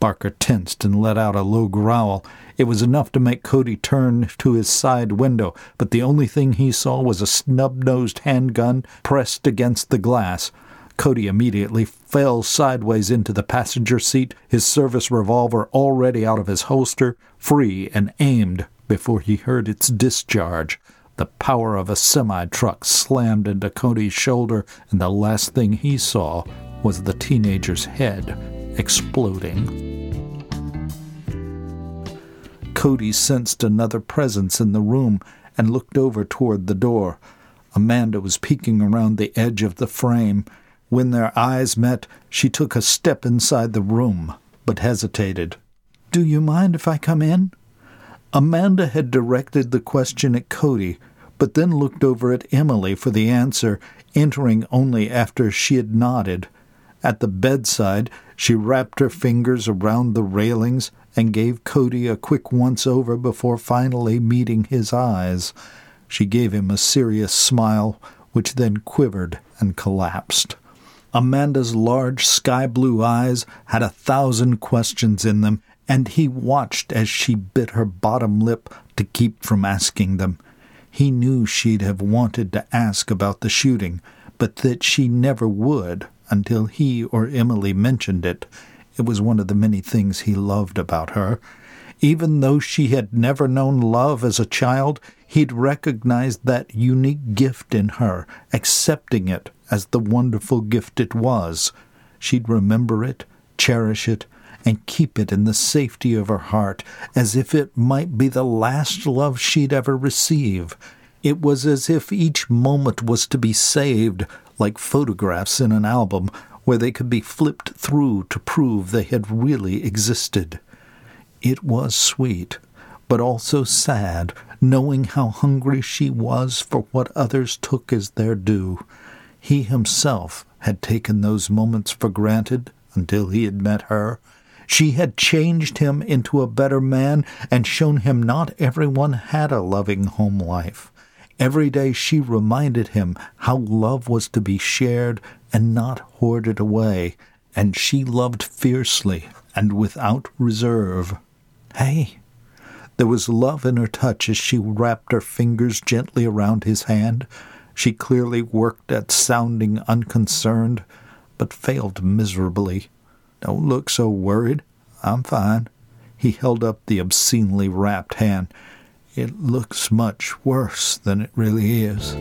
Barker tensed and let out a low growl. It was enough to make Cody turn to his side window, but the only thing he saw was a snub-nosed handgun pressed against the glass. Cody immediately fell sideways into the passenger seat, his service revolver already out of his holster, free and aimed before he heard its discharge. The power of a semi-truck slammed into Cody's shoulder, and the last thing he saw was the teenager's head exploding. Cody sensed another presence in the room and looked over toward the door. Amanda was peeking around the edge of the frame. When their eyes met, she took a step inside the room, but hesitated. "Do you mind if I come in?" Amanda had directed the question at Cody, but then looked over at Emily for the answer, entering only after she had nodded. At the bedside, she wrapped her fingers around the railings and gave Cody a quick once-over before finally meeting his eyes. She gave him a serious smile, which then quivered and collapsed. Amanda's large sky-blue eyes had 1,000 questions in them, and he watched as she bit her bottom lip to keep from asking them. He knew she'd have wanted to ask about the shooting, but that she never would until he or Emily mentioned it. It was one of the many things he loved about her. Even though she had never known love as a child, he'd recognized that unique gift in her, accepting it as the wonderful gift it was. She'd remember it, cherish it, and keep it in the safety of her heart, as if it might be the last love she'd ever receive. It was as if each moment was to be saved, like photographs in an album, where they could be flipped through to prove they had really existed. It was sweet, but also sad, knowing how hungry she was for what others took as their due. He himself had taken those moments for granted until he had met her. She had changed him into a better man and shown him not everyone had a loving home life. Every day she reminded him how love was to be shared and not hoarded away, and she loved fiercely and without reserve. "Hey!" There was love in her touch as she wrapped her fingers gently around his hand. She clearly worked at sounding unconcerned, but failed miserably. "Don't look so worried. I'm fine." He held up the obscenely wrapped hand. "It looks much worse than it really is."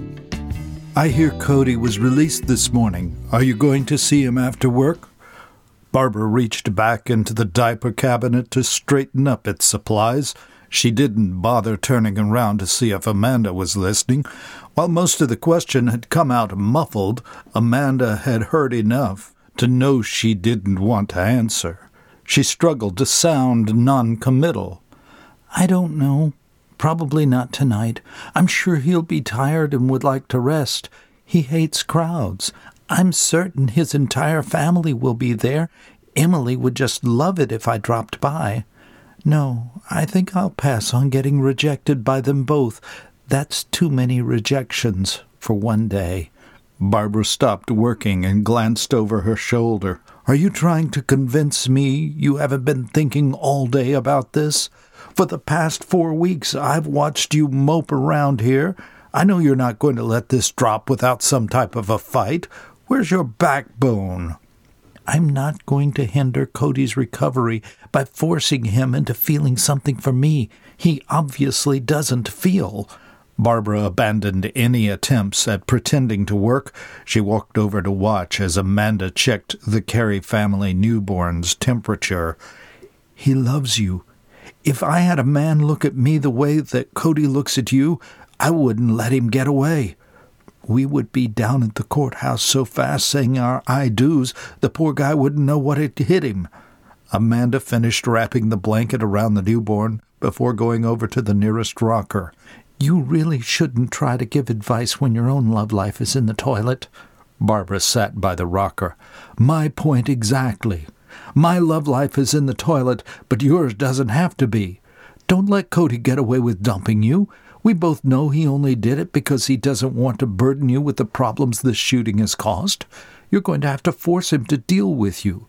"I hear Cody was released this morning. Are you going to see him after work?" Barbara reached back into the diaper cabinet to straighten up its supplies. She didn't bother turning around to see if Amanda was listening. While most of the question had come out muffled, Amanda had heard enough to know she didn't want to answer. She struggled to sound non-committal. "I don't know. Probably not tonight. I'm sure he'll be tired and would like to rest. He hates crowds. I'm certain his entire family will be there. Emily would just love it if I dropped by. No, I think I'll pass on getting rejected by them both. That's too many rejections for one day." Barbara stopped working and glanced over her shoulder. "Are you trying to convince me you haven't been thinking all day about this? For the past 4 weeks, I've watched you mope around here. I know you're not going to let this drop without some type of a fight. Where's your backbone?" "I'm not going to hinder Cody's recovery by forcing him into feeling something for me he obviously doesn't feel." Barbara abandoned any attempts at pretending to work. She walked over to watch as Amanda checked the Carey family newborn's temperature. "He loves you. If I had a man look at me the way that Cody looks at you, I wouldn't let him get away. We would be down at the courthouse so fast saying our I-do's, the poor guy wouldn't know what had hit him." Amanda finished wrapping the blanket around the newborn before going over to the nearest rocker. "You really shouldn't try to give advice when your own love life is in the toilet." Barbara sat by the rocker. "My point exactly. My love life is in the toilet, but yours doesn't have to be. Don't let Cody get away with dumping you. We both know he only did it because he doesn't want to burden you with the problems this shooting has caused. You're going to have to force him to deal with you.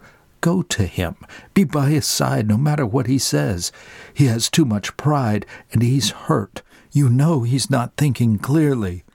go to him. Be by his side no matter what he says. He has too much pride, and he's hurt. You know he's not thinking clearly.